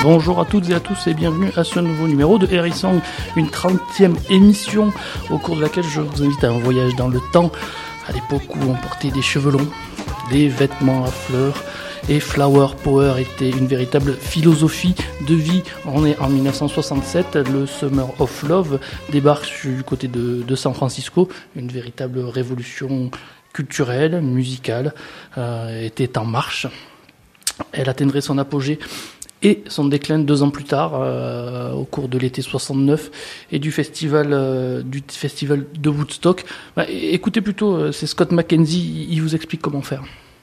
Bonjour à toutes et à tous et bienvenue à ce nouveau numéro de Hérisson, une 30e émission au cours de laquelle je vous invite à un voyage dans le temps, à l'époque où on portait des cheveux longs, des vêtements à fleurs et Flower Power était une véritable philosophie de vie. On est en 1967, le Summer of Love débarque du côté de San Francisco, une véritable révolution culturelle, musicale, était en marche. Elle atteindrait son apogée et son déclin 2 ans plus tard, au cours de l'été 69 et du festival de Woodstock. Écoutez plutôt, c'est Scott McKenzie, il vous explique comment faire.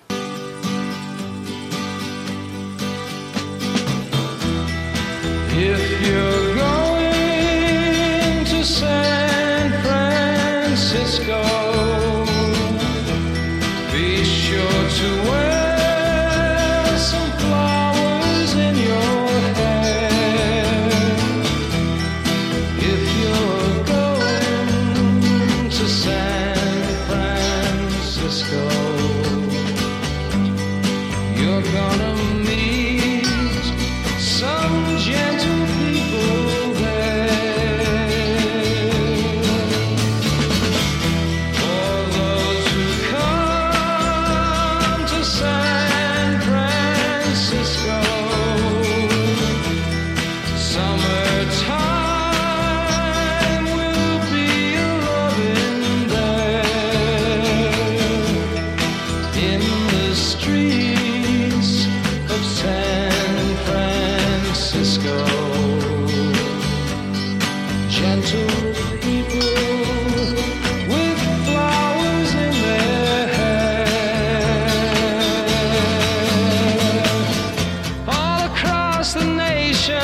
If you're going to San Francisco, be sure to wear some flowers in your hair. If you're going to San Francisco, you're gonna meet some gentle people there. For those who come to San Francisco, summertime will be a-loving there. In the streets of San Francisco, gentle people with flowers in their hair. All across the nation,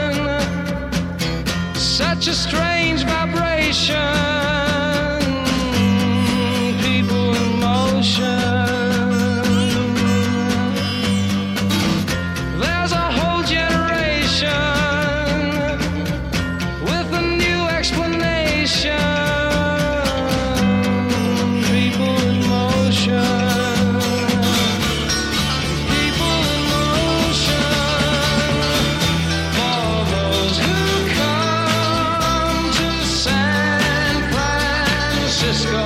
such a strange vibration, people in motion. There's a whole generation with a new explanation. People in motion. People in motion. For those who come to San Francisco,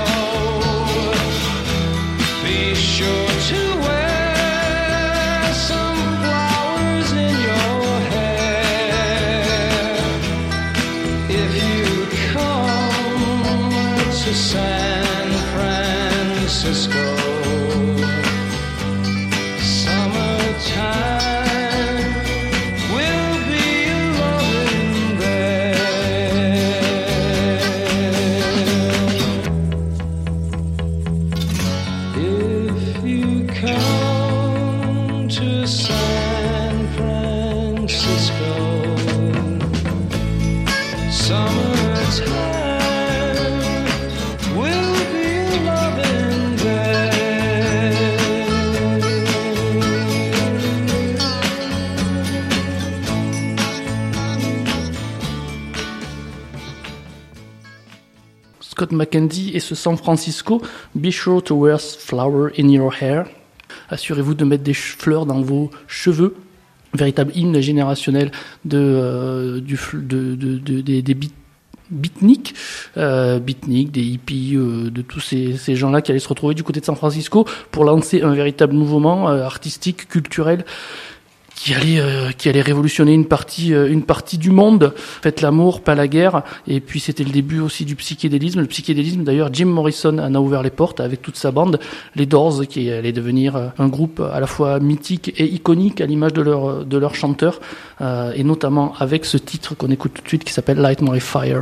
be sure to wear some flowers in your hair. If you come to San Francisco, summertime will be a-loving there. If you come to San Francisco, summertime will be a-loving there. Scott McKenzie et ce San Francisco, Be sure to wear flower in your hair. Assurez-vous de mettre des fleurs dans vos cheveux. Véritable hymne générationnel des beatniks, des hippies, de tous ces gens-là qui allaient se retrouver du côté de San Francisco pour lancer un véritable mouvement artistique, culturel, qui allait révolutionner une partie du monde. Faites l'amour, pas la guerre. Et puis c'était le début aussi du psychédélisme. Le psychédélisme, d'ailleurs, Jim Morrison en a ouvert les portes avec toute sa bande, les Doors, qui allait devenir un groupe à la fois mythique et iconique à l'image de leur chanteur, et notamment avec ce titre qu'on écoute tout de suite qui s'appelle Light My Fire.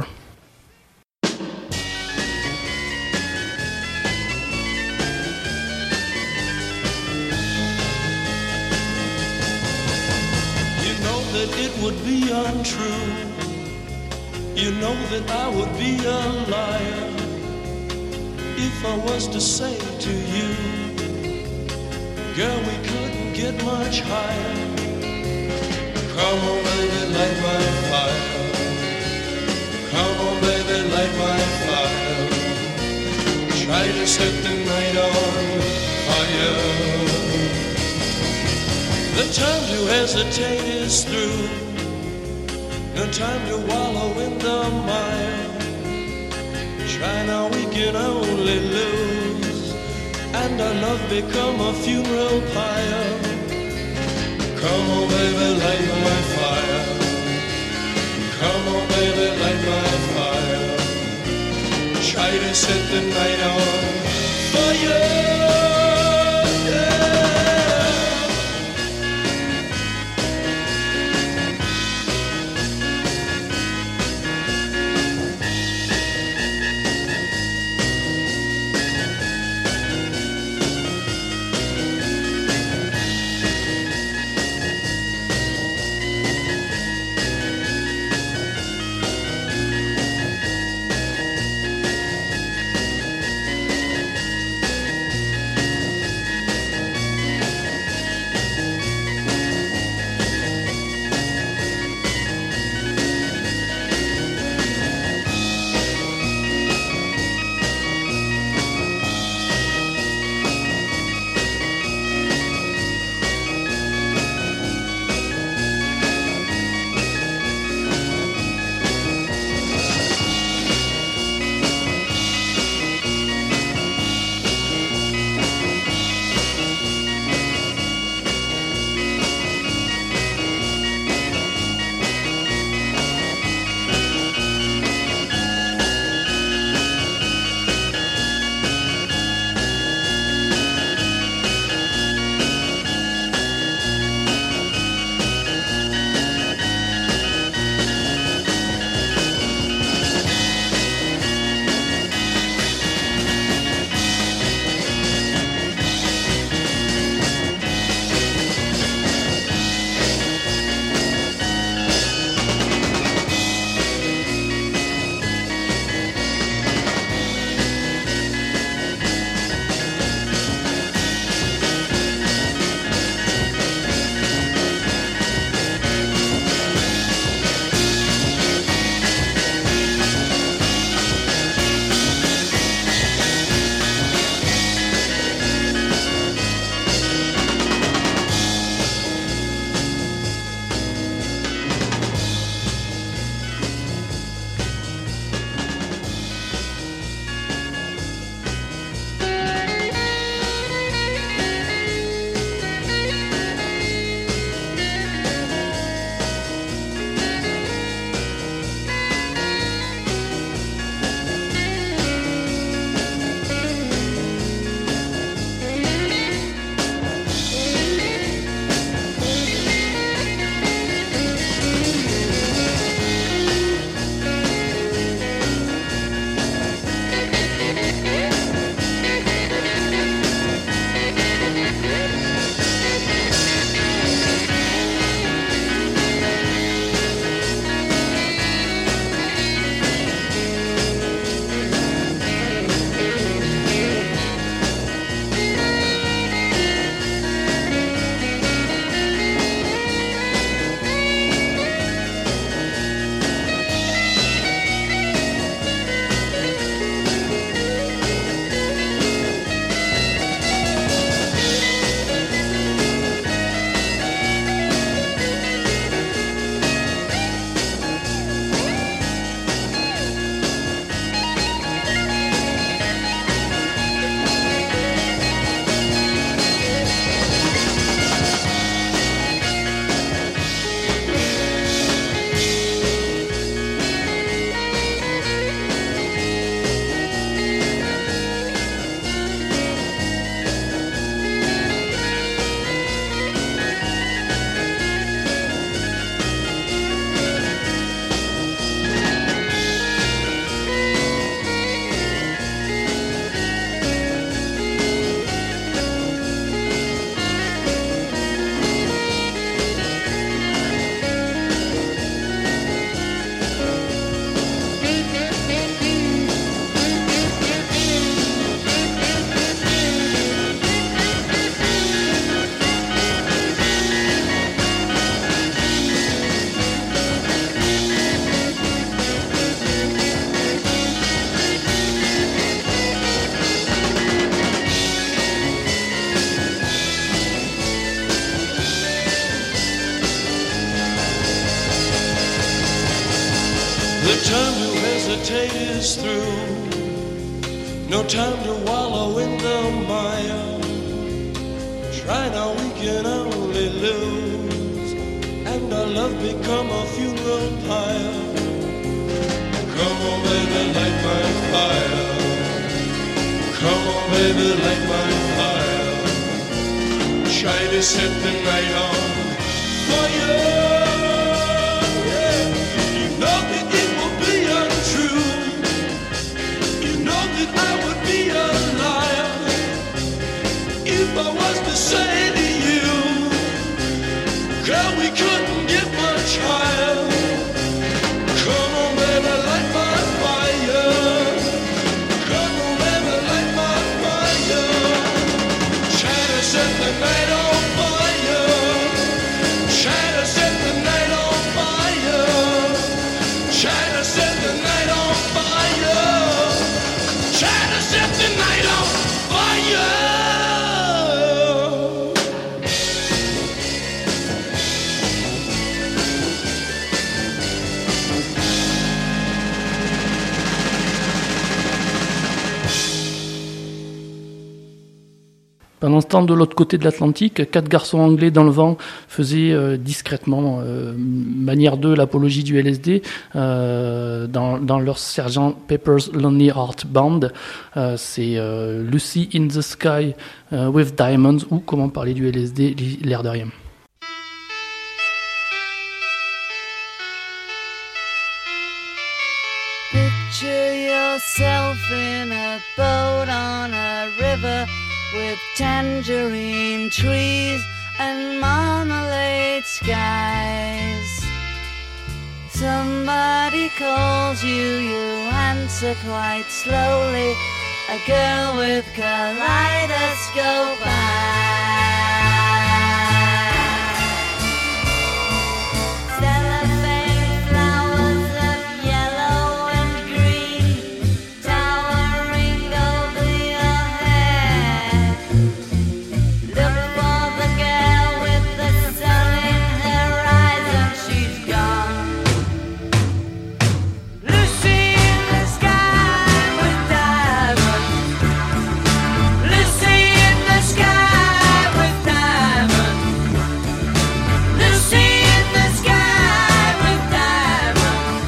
It would be untrue. You know that I would be a liar if I was to say to you, girl, we couldn't get much higher. Come on, baby, light my fire. Come on, baby, light my fire. Try to set the night on fire. The time to hesitate is through. No time to wallow in the mire. Try now, we can only lose, and our love become a funeral pyre. Come on, baby, light my fire. Come on, baby, light my fire. Try to set the night on fire. time to hesitate is through. No time to wallow in the mire. Try now, we can only lose, and our love become a funeral pyre. Come on, baby, light my fire. Come on, baby, light my fire. Try to set the night on fire. Yeah. You know that it will be untrue. You know that I would be a liar if I was to say to you, girl, we couldn't get much higher. Come on, baby, light my fire. Come on, baby, light my fire. Try to set the night on fire. Try to set the night on fire. Try to set the night on fire. Try to set the night on fire. Pendant ce temps, de l'autre côté de l'Atlantique, 4 garçons anglais dans le vent faisaient discrètement, manière 2, l'apologie du LSD dans leur Sgt. Pepper's Lonely Heart Band. C'est Lucy in the Sky with Diamonds, ou comment parler du LSD, l'air de rien. Picture yourself in a boat on a river with tangerine trees and marmalade skies. Somebody calls you, you answer quite slowly. A girl with kaleidoscope eyes. Cellophane flowers of yellow and green towering over your head. Look for the girl with the sun in her eyes and she's gone. Lucy in the sky with diamonds. Lucy in the sky with diamonds. Lucy in the sky with diamonds.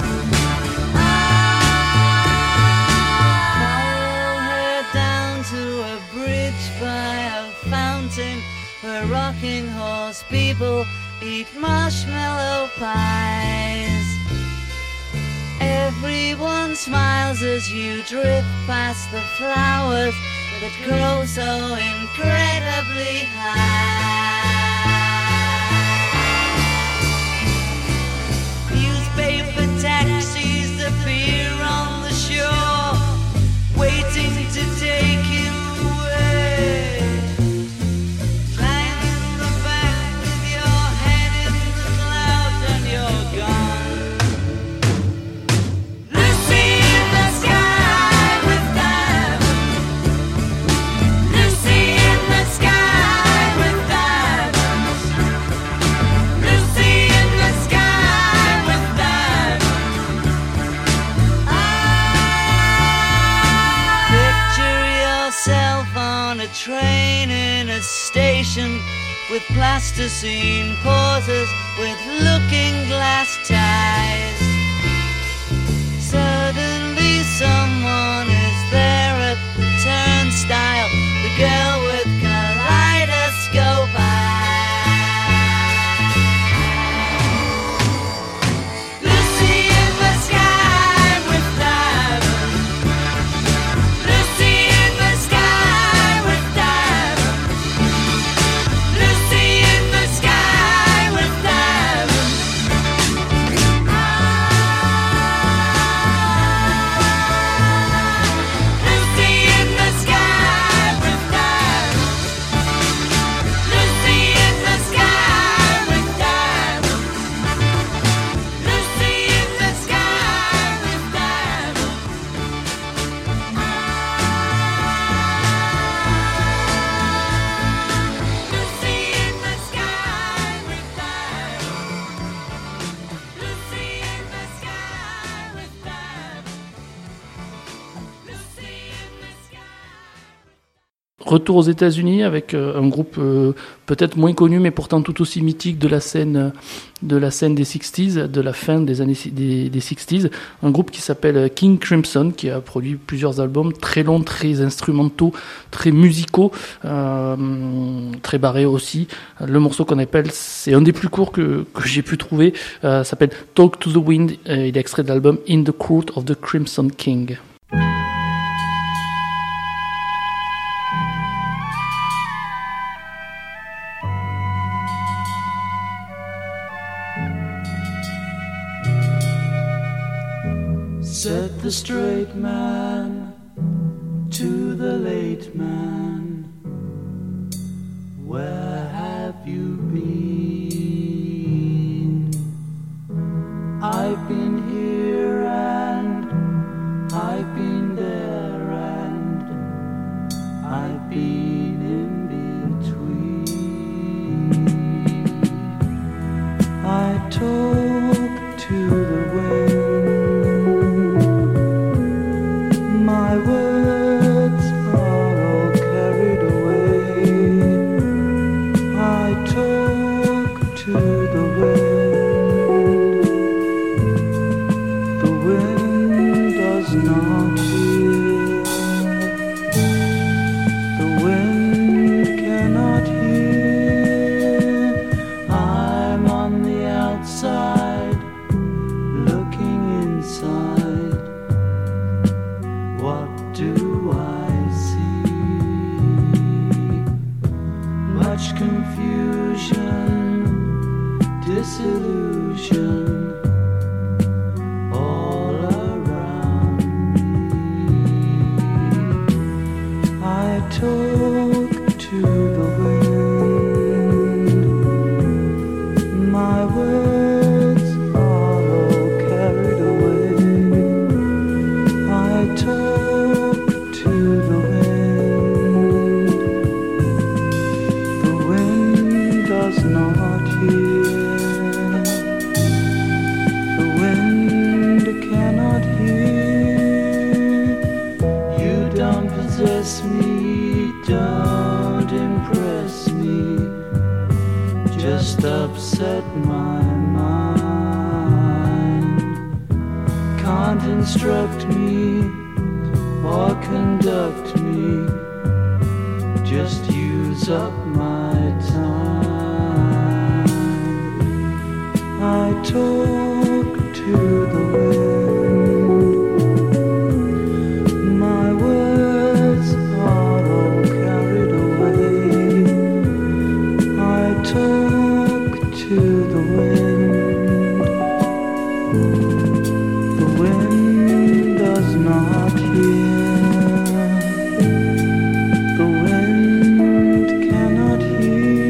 Follow her down to a bridge by a fountain where rocking horse people eat marshmallow pies. Everyone smiles as you drift past the flowers that grow so incredibly high. Newspaper taxis appear on the shore, waiting to take you away. Climb in the back with your head in the clouds and you're gone. Lucy in the sky with diamonds. Lucy in the sky with diamonds. Lucy in the sky with diamonds. Picture yourself on a train in a station with plasticine pauses with looking glass ties. Suddenly someone is there at the turnstile, the girl with kaleidoscope eyes. Lucy in the sky with diamonds. Lucy in the sky with diamonds. Lucy in the sky with diamonds. Retour aux États-Unis avec un groupe peut-être moins connu mais pourtant tout aussi mythique de la scène des 60s, de la fin des années des 60s, un groupe qui s'appelle King Crimson, qui a produit plusieurs albums très longs, très instrumentaux, très musicaux, très barrés aussi. Le morceau qu'on appelle, c'est un des plus courts que j'ai pu trouver, s'appelle Talk to the Wind, il est extrait de l'album In the Court of the Crimson King. Said the straight man to the late man, where have you been? I've been here and I've been there and I've been in between. I talk to the wind, my words are all carried away. I talk to the wind does not hear, the wind cannot hear. I'm on the outside, looking inside. What do I see? Much confusion, disillusion all around me. I talk to the wind, my words are all carried away. I talk to the wind does not hear, the wind cannot hear. You don't possess me, don't impress me, just upset my mind. Can't instruct me or conduct me, just use up my time. I talk to the wind, my words are all carried away. I talk to the wind does not hear, the wind cannot hear.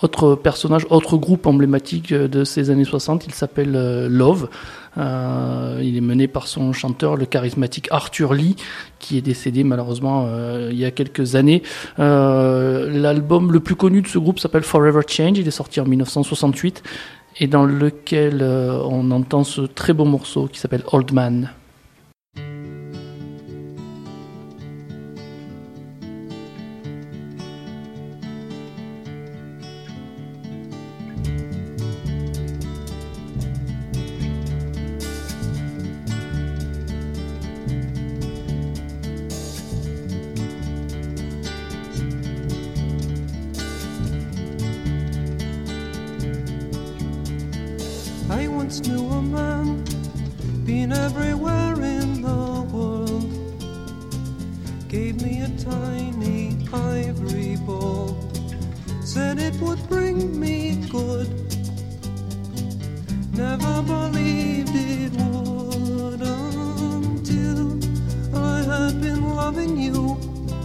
Autre personnage, autre groupe emblématique de ces années 60, il s'appelle Love. Il est mené par son chanteur, le charismatique Arthur Lee, qui est décédé malheureusement il y a quelques années. L'album le plus connu de ce groupe s'appelle Forever Change, il est sorti en 1968, et dans lequel on entend ce très beau morceau qui s'appelle Old Man. I once knew a man, been everywhere in the world, gave me a tiny ivory ball, said it would bring me good, never believed it would until I had been loving you.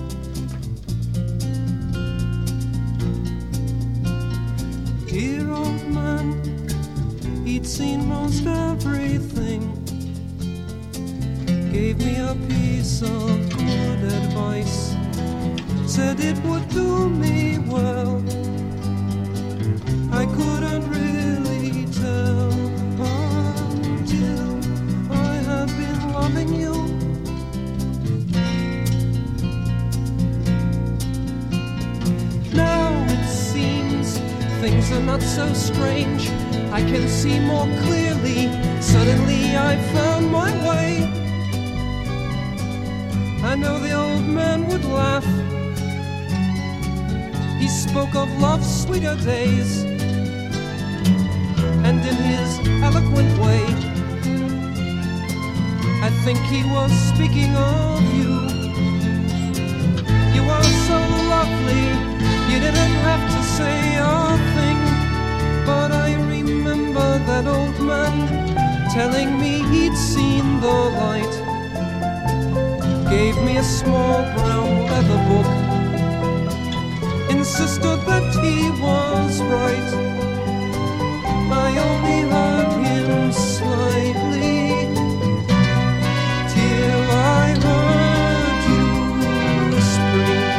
Dear old man, he'd seen most everything, gave me a piece of good advice, said it would do me well. I couldn't really tell until I had been loving you. Now it seems things are not so strange, I can see more clearly. Suddenly I found my way. I know the old man would laugh. He spoke of love's sweeter days, and in his eloquent way, I think he was speaking of you. You are so lovely, you didn't have to say a thing, but I remember that old man telling me he'd seen the light, gave me a small brown leather book, insisted that he was right. I only heard him slightly till I heard you whispering,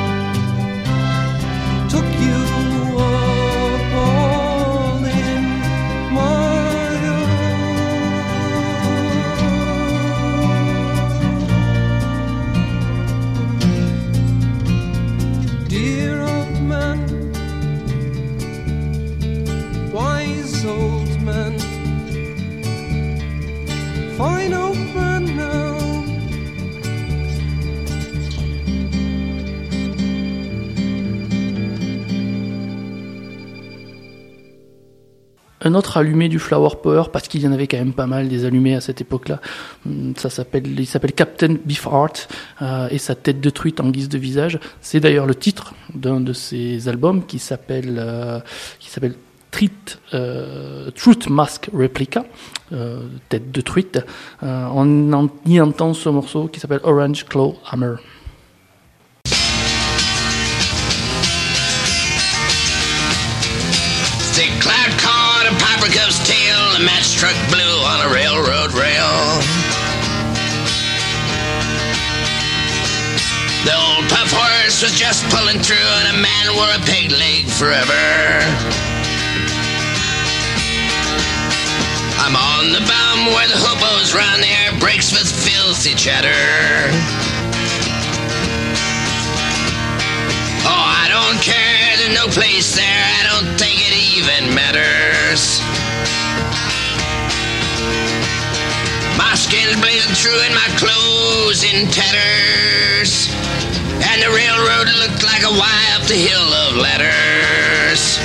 took you up all in my arms. Dear old man, wise old man, fine old man now. Un autre allumé du Flower Power, parce qu'il y en avait quand même pas mal des allumés à cette époque-là. Il s'appelle Captain Beefheart, et sa tête de truite en guise de visage. C'est d'ailleurs le titre d'un de ses albums qui s'appelle Truth Mask Replica, tête de truite. On y entend ce morceau qui s'appelle Orange Claw Hammer. Thick cloud caught a piper cub's tail, a match struck blue on a railroad rail. The old puff horse was just pulling through, and a man wore a peg leg forever. I'm on the bum where the hobos run, the air breaks with filthy chatter. Oh, I don't care, there's no place there, I don't think it even matters. My skin's blazing through and my clothes in tatters, and the railroad looked like a Y up the hill of ladders.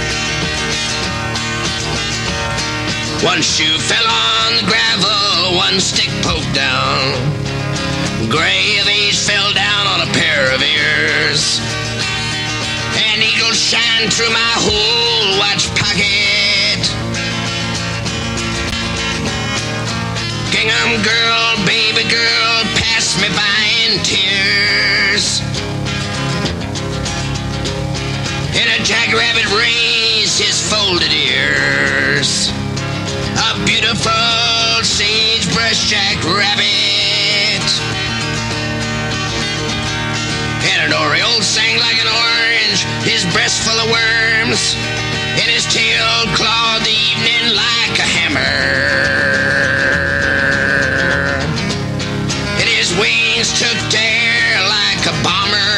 One shoe fell on the gravel, one stick poked down. Gray of age fell down on a pair of ears. An eagle shine through my whole watch pocket. Gingham girl, baby girl, pass me by in tears. In a jackrabbit raised his folded ears. A beautiful sagebrush jackrabbit. And an oriole sang like an orange, his breast full of worms, and his tail clawed the evening like a hammer. And his wings took to air like a bomber.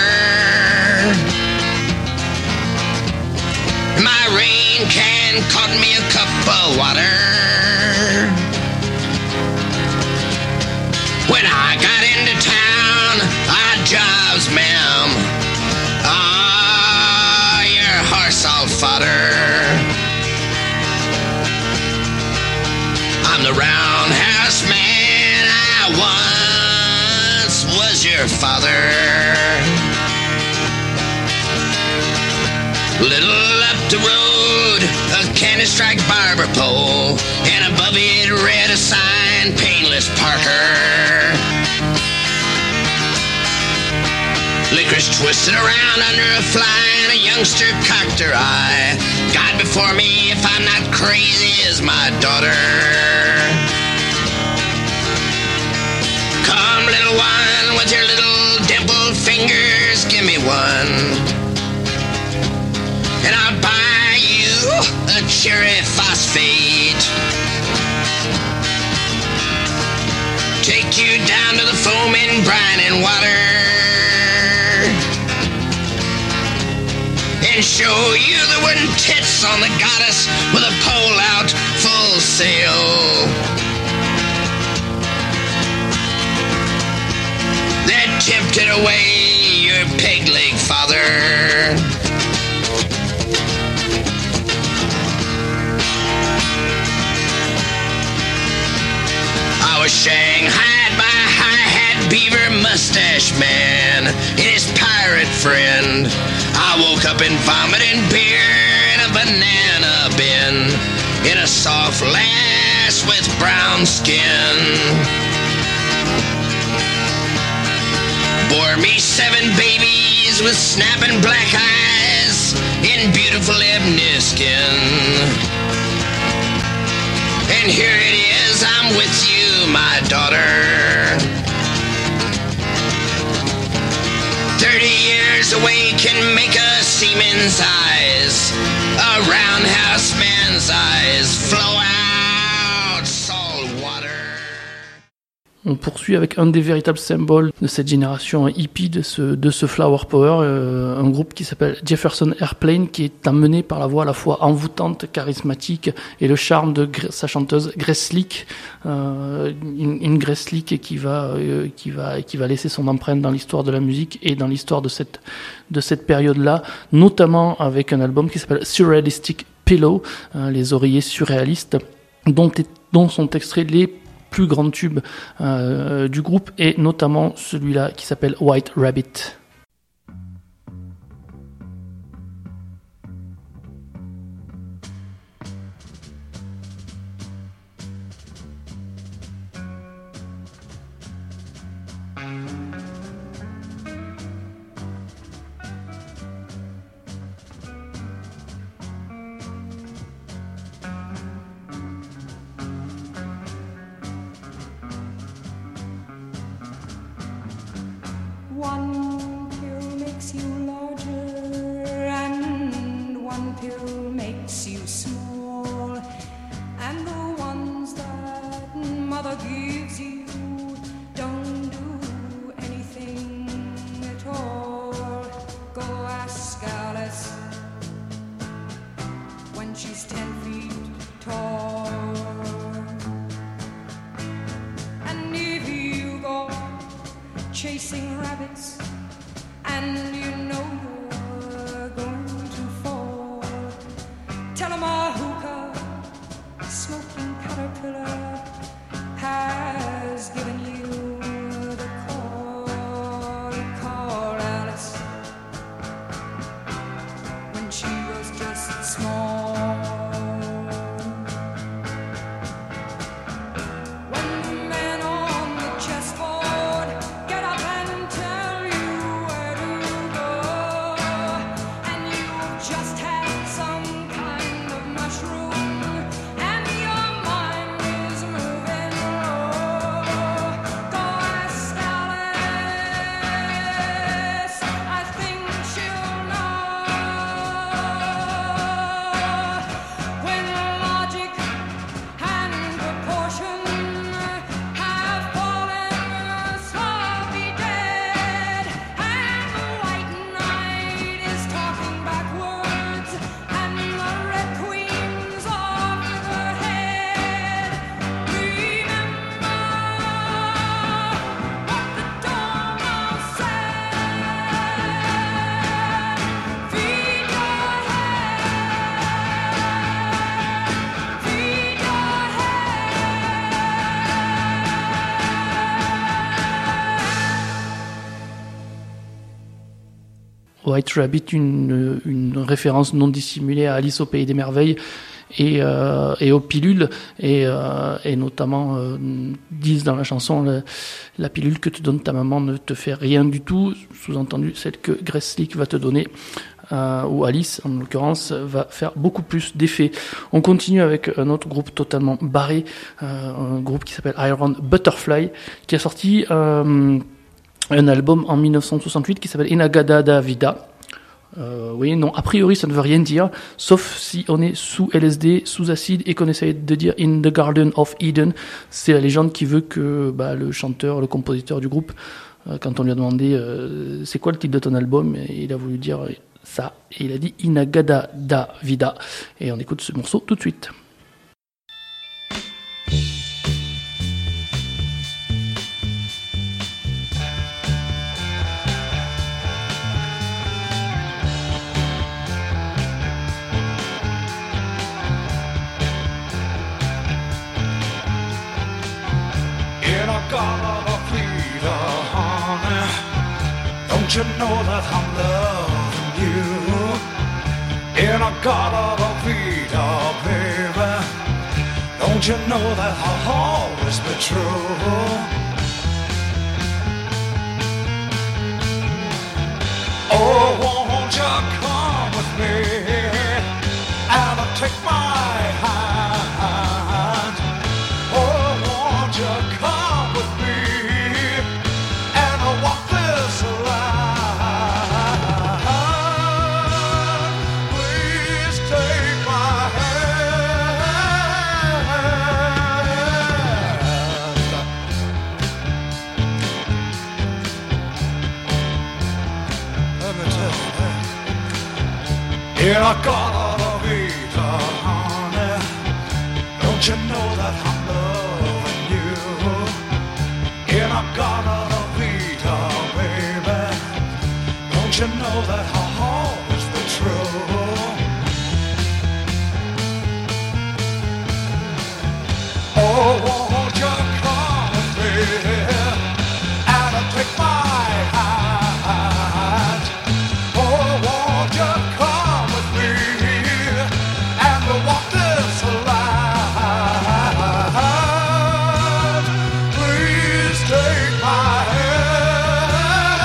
My rain can caught me a cup of water. When I got into town, I jobs, ma'am. Ah, your horse all fodder. I'm the roundhouse man. I once was your father. Little up the road, a candy-strike barber pole, and above it read a sign, Painless Parker. Licorice twisted around under a fly, and a youngster cocked her eye. God before me, if I'm not crazy, is my daughter. Come, little one, with your little dimpled fingers, give me one. And I'll buy you a cherry phosphate. Take you down to the foaming brine and water, and show you the wooden tits on the goddess with a pole out full sail. That tempted away your peg-leg father. I was shanghaied by a high-hat beaver mustache man and his pirate friend. I woke up and vomited beer in a banana bin, in a soft lass with brown skin. Bore me 7 babies with snapping black eyes in beautiful ebony skin. And here it is, I'm with you, my daughter. 30 years away can make a seaman's eyes, a roundhouse man's eyes, flow out salt water. On poursuit avec un des véritables symboles de cette génération hippie, de ce Flower Power, un groupe qui s'appelle Jefferson Airplane, qui est amené par la voix à la fois envoûtante, charismatique et le charme de sa chanteuse Grace Slick, une Grace Slick qui va laisser son empreinte dans l'histoire de la musique et dans l'histoire de cette période-là, notamment avec un album qui s'appelle Surrealistic Pillow, les oreillers surréalistes, dont sont extraits les plus grands tubes du groupe, et notamment celui-là qui s'appelle White Rabbit. One pill makes you larger, and one pill makes you small, and the ones that mother gives you don't do anything at all. Go ask Alice when she's 10 feet tall. And if you go chasing rabbits and you know you're going to fall, tell 'em a hookah smoking caterpillar has given you the call. Call Alice when she was just small. When the man on the chessboard get up and tell you where to go, White Rabbit, une référence non dissimulée à Alice au Pays des Merveilles et aux pilules, et notamment disent dans la chanson la pilule que te donne ta maman ne te fait rien du tout, sous-entendu celle que Grace Slick va te donner, ou Alice en l'occurrence, va faire beaucoup plus d'effet. On continue avec un autre groupe totalement barré, un groupe qui s'appelle Iron Butterfly, qui a sorti un album en 1968 qui s'appelle Inagada da Vida. Oui, non, a priori ça ne veut rien dire, sauf si on est sous LSD, sous acide, et qu'on essaye de dire In the Garden of Eden. C'est la légende qui veut que le chanteur, le compositeur du groupe, quand on lui a demandé c'est quoi le titre de ton album, et il a voulu dire ça, et il a dit Inagada da Vida, et on écoute ce morceau tout de suite. In a garden of freedom, honey, don't you know that I'm loving you? In a garden of freedom, baby, don't you know that I'll always be true? Oh, won't you come with me and take my hand? Oh, won't you come with me and walk this line? Please take my hand. Let me tell you that. In a garden of Eden, honey, don't you know that I'm loving you? In a garden of Eden, baby, don't you know that I'll always be true? Oh, won't you come with me and take my hand? Oh, won't you come with me and walk this line? Please take my hand.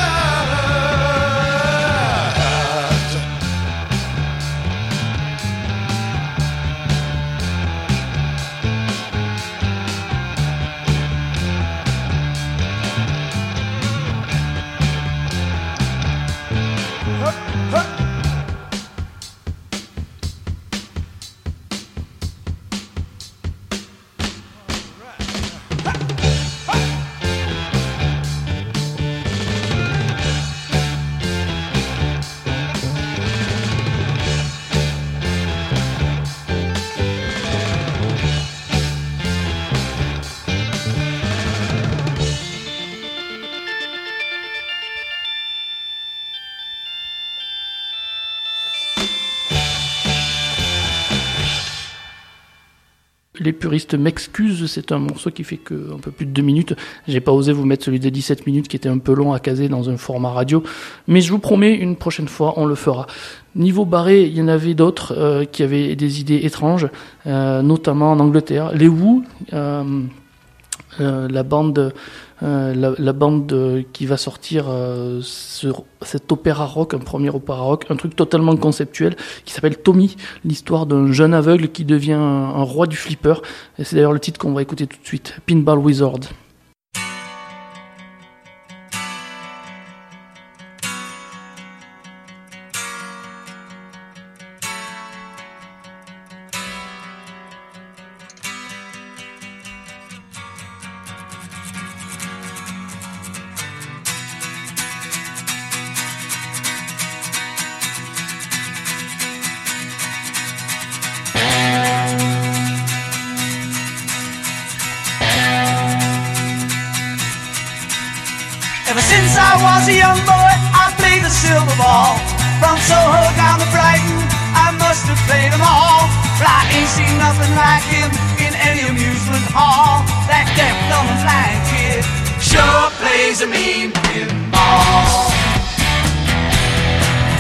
Les puristes m'excusent, c'est un morceau qui fait que un peu plus de 2 minutes. J'ai pas osé vous mettre celui de 17 minutes qui était un peu long à caser dans un format radio. Mais je vous promets, une prochaine fois, on le fera. Niveau barré, il y en avait d'autres qui avaient des idées étranges, notamment en Angleterre. Les Who, la bande qui va sortir cet opéra rock, un premier opéra rock, un truc totalement conceptuel qui s'appelle Tommy, l'histoire d'un jeune aveugle qui devient un roi du flipper. Et c'est d'ailleurs le titre qu'on va écouter tout de suite, Pinball Wizard. Ever since I was a young boy, I played the silver ball. From Soho down to Brighton, I must have played them all. But I ain't seen nothing like him in any amusement hall. That deaf, dumb, and blind kid sure plays a mean pinball.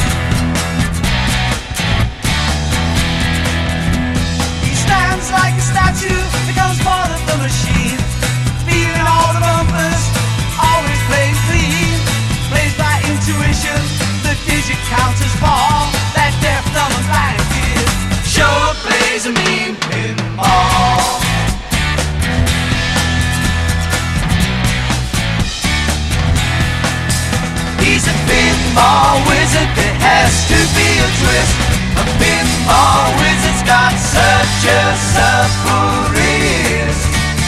pinball wizard's got such a supple wrist.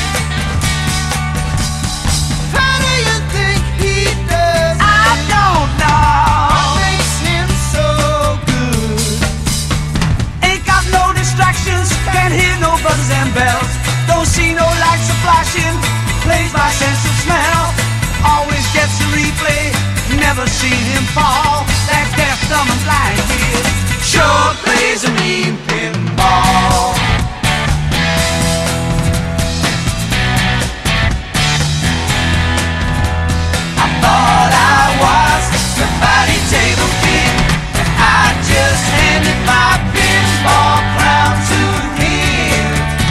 How do you think he does? I don't know. What makes him so good? Ain't got no distractions, can't hear no buzzes and bells. Don't see no lights a flashing, plays by sense of smell. Always gets a replay, never seen him fall. That deaf, dumb and blind kid sure plays a mean pinball. I thought I was the body table king, and I just handed my pinball crown to him.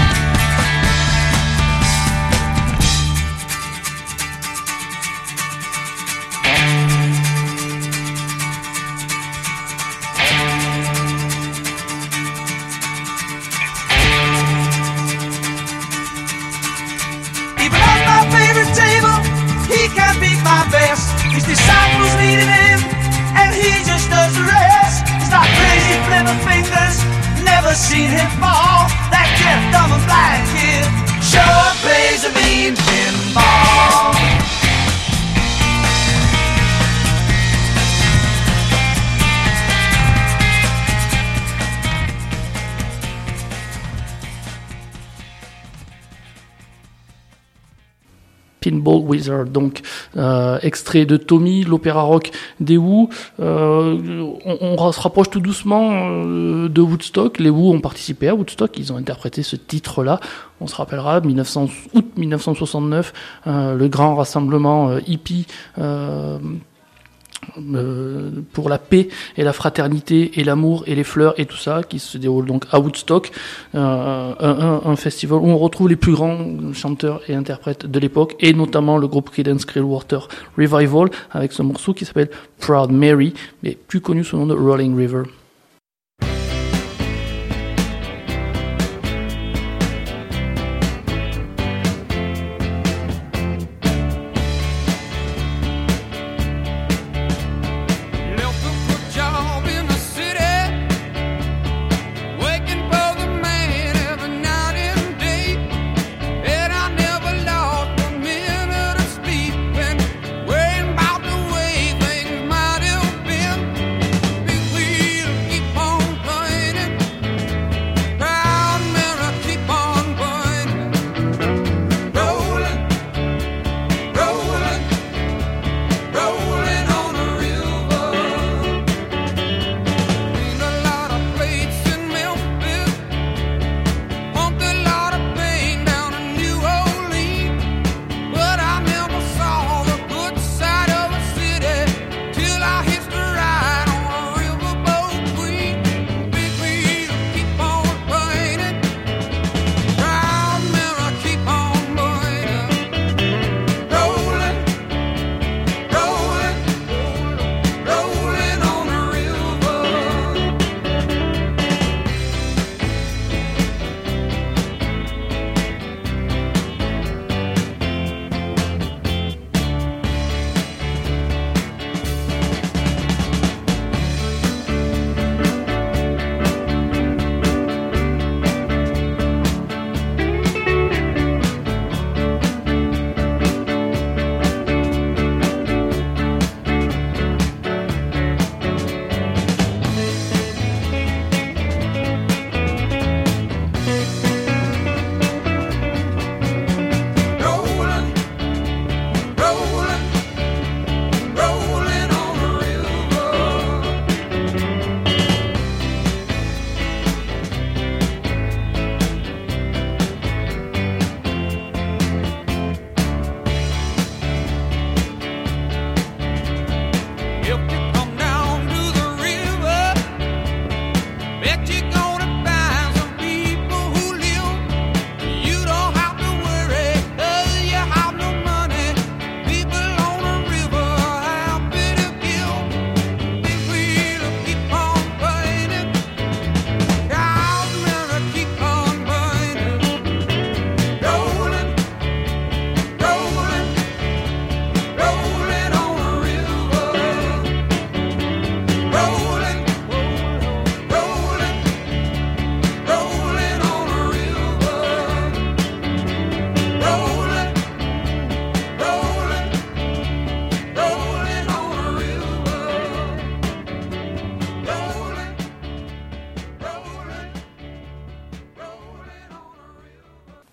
His disciples needed him, and he just does the rest. He's not crazy, flipper fingers, never seen him fall. That deaf, dumb and blind kid sure plays a mean pinball. Pinball Wizard, donc extrait de Tommy, l'opéra rock des Who. On se rapproche tout doucement de Woodstock. Les Who ont participé à Woodstock, ils ont interprété ce titre-là. On se rappellera, août 1969, le grand rassemblement hippie pour la paix et la fraternité et l'amour et les fleurs et tout ça, qui se déroule donc à Woodstock, un festival où on retrouve les plus grands chanteurs et interprètes de l'époque, et notamment le groupe Creedence Clearwater Revival avec ce morceau qui s'appelle Proud Mary, mais plus connu sous le nom de Rolling River. Wheel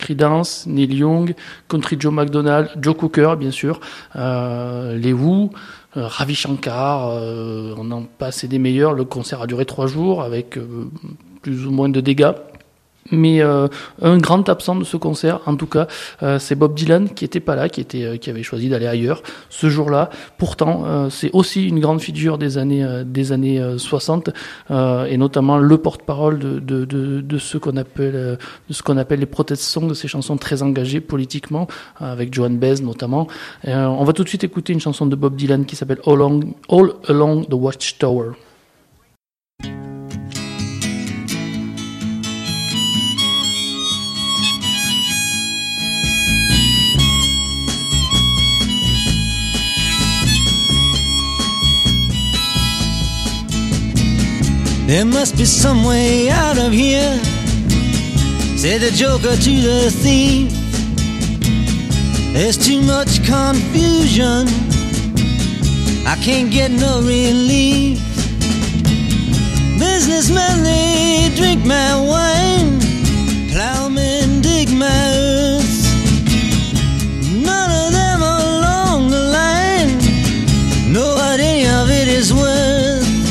Creedence, Neil Young, Country Joe McDonald, Joe Cocker bien sûr, les Who, Ravi Shankar, on en passe et des meilleurs. Le concert a duré 3 jours avec plus ou moins de dégâts. Mais un grand absent de ce concert, en tout cas, c'est Bob Dylan qui était pas là, qui avait choisi d'aller ailleurs ce jour-là. Pourtant, c'est aussi une grande figure des années 60, et notamment le porte-parole de ce qu'on appelle les protest songs, de ces chansons très engagées politiquement, avec Joan Baez notamment. On va tout de suite écouter une chanson de Bob Dylan qui s'appelle All Along the Watchtower. There must be some way out of here, said the joker to the thief. There's too much confusion, I can't get no relief. Businessmen, they drink my wine, plowmen dig my earth. None of them along the line know what any of it is worth.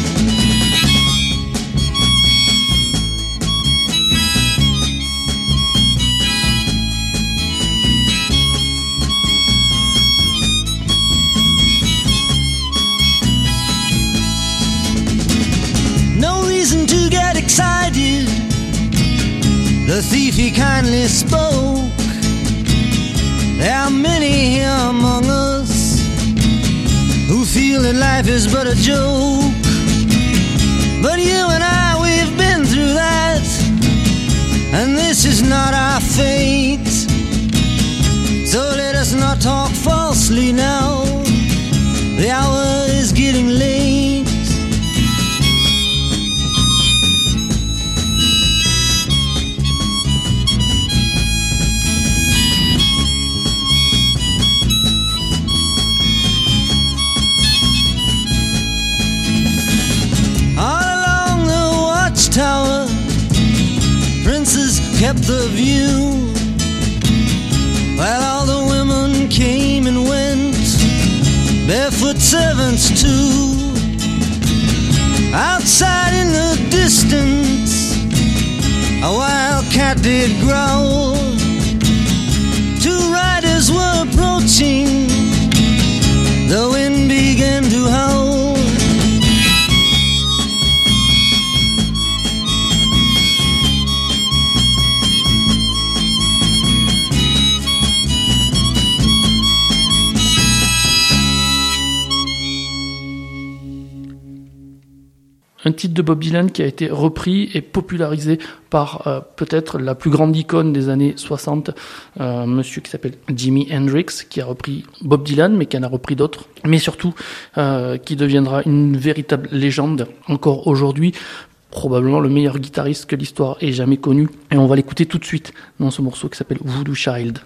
Excited, the thief he kindly spoke. There are many here among us who feel that life is but a joke. But you and I, we've been through that, and this is not our fate. So let us not talk falsely now, the hour is getting late. Tower, princes kept the view, while all the women came and went, barefoot servants too. Outside in the distance, a wild cat did growl. 2 riders were approaching, the wind began to howl. Un titre de Bob Dylan qui a été repris et popularisé par peut-être la plus grande icône des années 60, un monsieur qui s'appelle Jimi Hendrix, qui a repris Bob Dylan, mais qui en a repris d'autres, mais surtout qui deviendra une véritable légende encore aujourd'hui, probablement le meilleur guitariste que l'histoire ait jamais connu. Et on va l'écouter tout de suite dans ce morceau qui s'appelle Voodoo Child.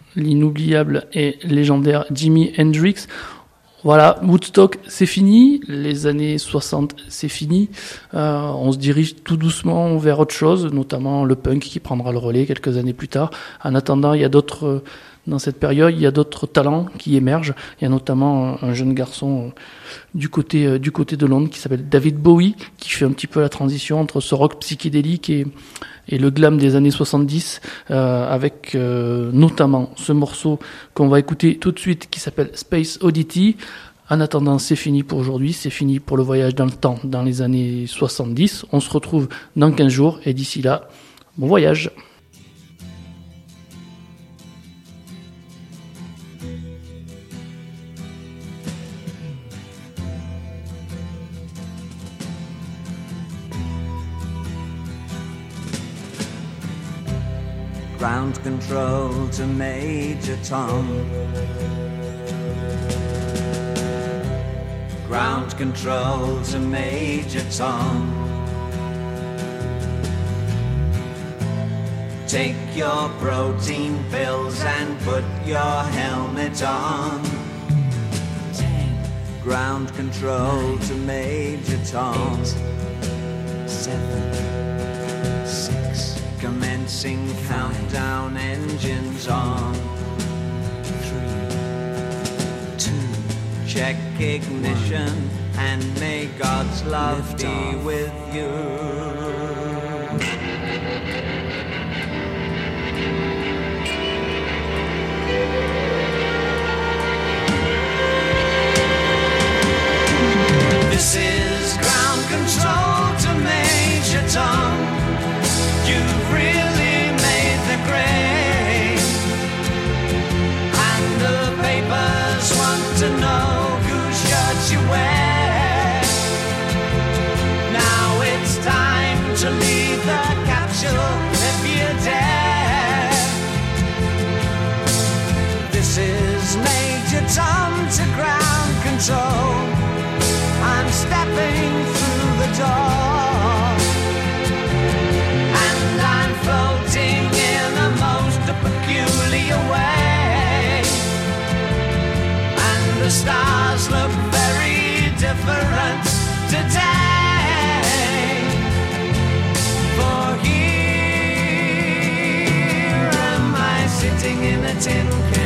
l'inoubliable et légendaire Jimi Hendrix. Voilà, Woodstock, c'est fini. Les années 60, c'est fini. On se dirige tout doucement vers autre chose, notamment le punk qui prendra le relais quelques années plus tard. En attendant, il y a d'autres, dans cette période, il y a d'autres talents qui émergent. Il y a notamment un jeune garçon du côté de Londres qui s'appelle David Bowie, qui fait un petit peu la transition entre ce rock psychédélique et le glam des années 70, avec notamment ce morceau qu'on va écouter tout de suite qui s'appelle Space Oddity. En attendant, c'est fini pour aujourd'hui, c'est fini pour le voyage dans le temps dans les années 70. On se retrouve dans 15 jours et d'ici là, bon voyage. Ground control to Major Tom. Ground control to Major Tom. Take your protein pills and put your helmet on. 10. Ground control 9, to Major Tom. 8, 7, 6. Commencing 5, countdown, engines on. 3, 2. Check ignition and may God's love be off with you. This is ground control to Major Tom. You've really made the grade, and the papers want to know whose shirt you wear. Now it's time to leave the capsule if you dare. This is Major Tom to ground control. I'm stepping through the door, and I'm floating in a most peculiar way, and the stars look very different today. For here am I sitting in a tin can,